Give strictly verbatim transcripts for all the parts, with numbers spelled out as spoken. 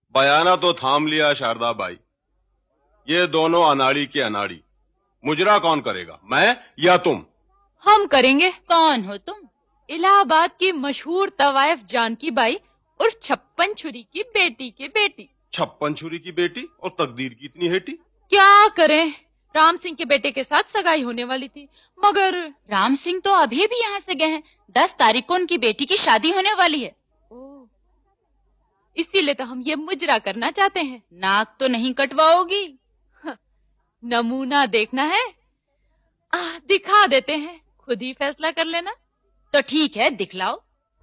बयाना तो थाम लिया शारदा बाई। ये दोनों अनाड़ी के अनाड़ी। मुजरा कौन करेगा, मैं या तुम? हम करेंगे। कौन हो तुम? इलाहाबाद की मशहूर तवायफ जानकी बाई और छप्पन छुरी की बेटी की बेटी। छप्पन छुरी की बेटी और तकदीर की इतनी हेटी। क्या करें, राम सिंह के बेटे के साथ सगाई होने वाली थी, मगर राम सिंह तो अभी भी यहाँ से गए हैं। दस तारीख को उनकी बेटी की शादी होने वाली है। ओ, इसीलिए तो हम ये मुजरा करना चाहते हैं। नाक तो नहीं कटवाओगी? नमूना देखना है? आ, दिखा देते हैं, खुद ही फैसला कर लेना। तो ठीक है, दिखलाओ।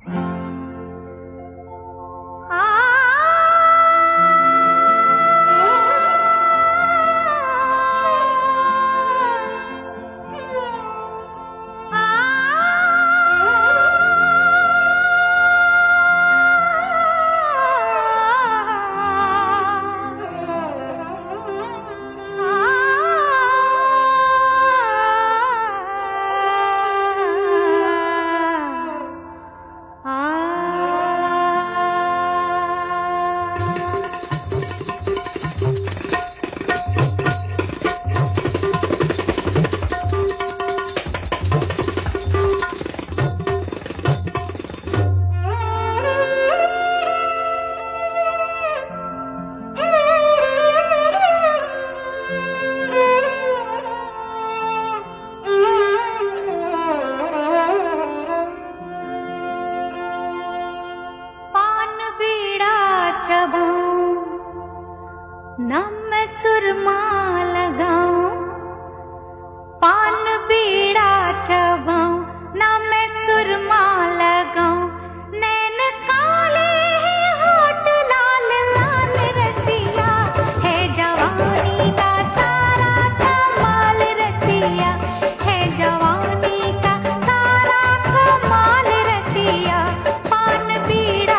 ना मैं सुरमा लगाऊं, पान बीड़ा चबाऊं, ना मैं सुरमा लगाऊं, नैन काले हैं होठ लाल लाल रसिया, है जवानी का सारा कमाल रसिया, है जवानी का सारा कमाल रसिया, पान बीड़ा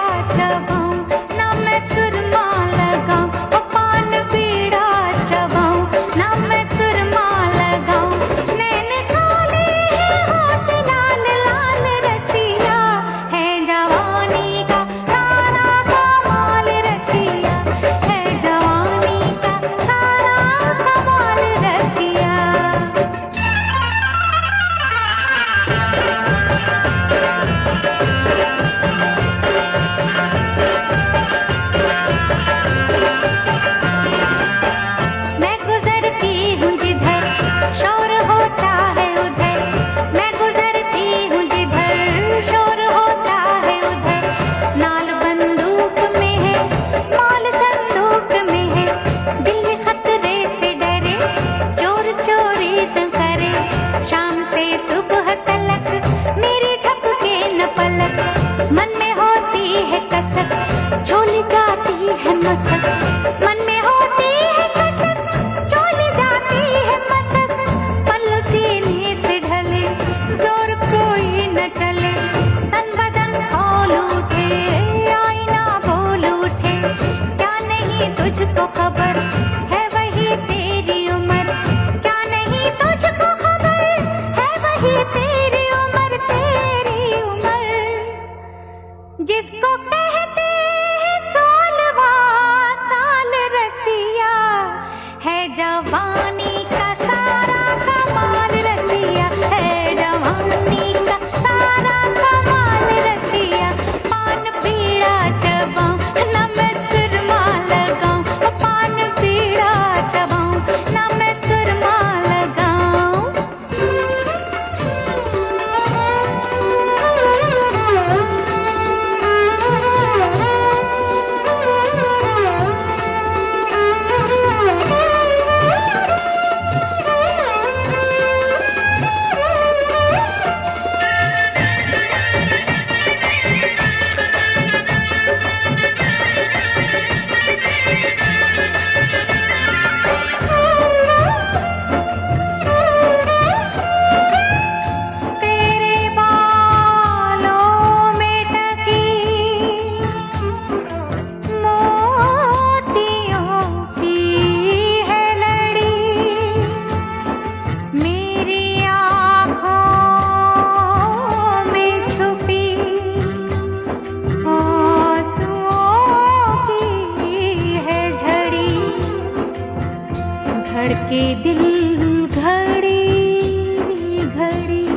चबाऊं, ना मैं सुरमा लगाऊं, पान बीड़ा चबाऊं, धड़के दिल घड़ी घड़ी,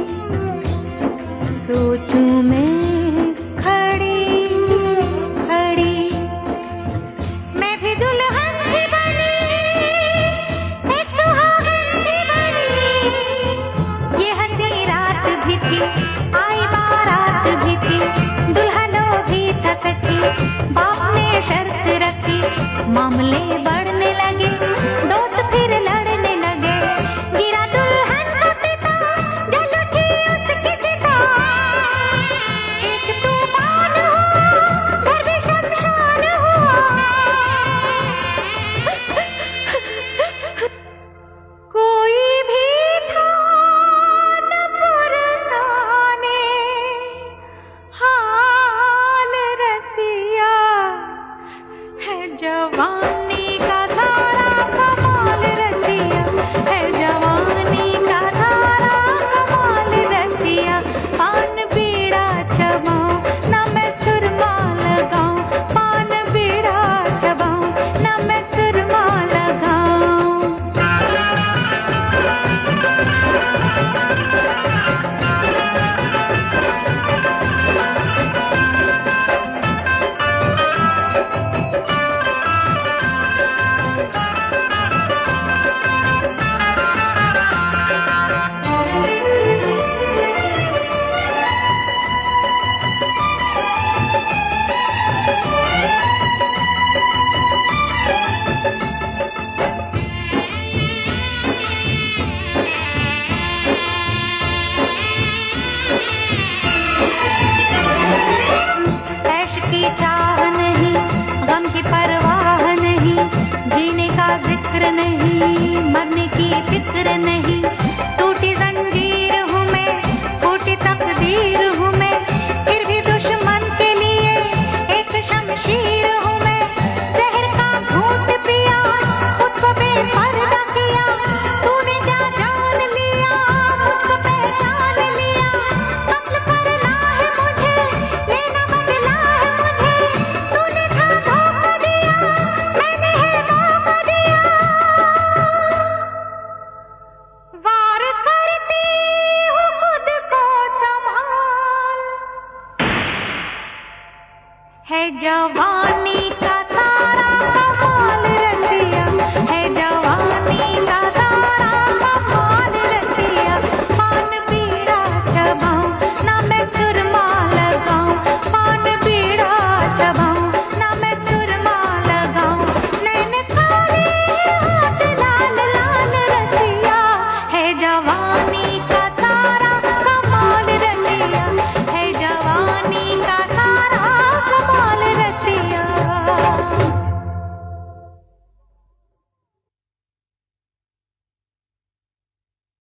सोचूं मैं खड़ी खड़ी, मैं भी दुल्हन ही बनी, एक सुहागन ही बनी। ये हंसी रात भी थी, आई बारात भी थी, दुल्हनो भी था सखी। बाप ने शर्त रखी, मामले बढ़ने लगे, दोस्त फिर लड़ने लगे। गिरा दुल्हन का पिता, जल उठी उसकी चिता। एक तूफान हुआ, घर भी शमशान हुआ। कोई भी था न पुरसाने, हाल रसिया है जवान।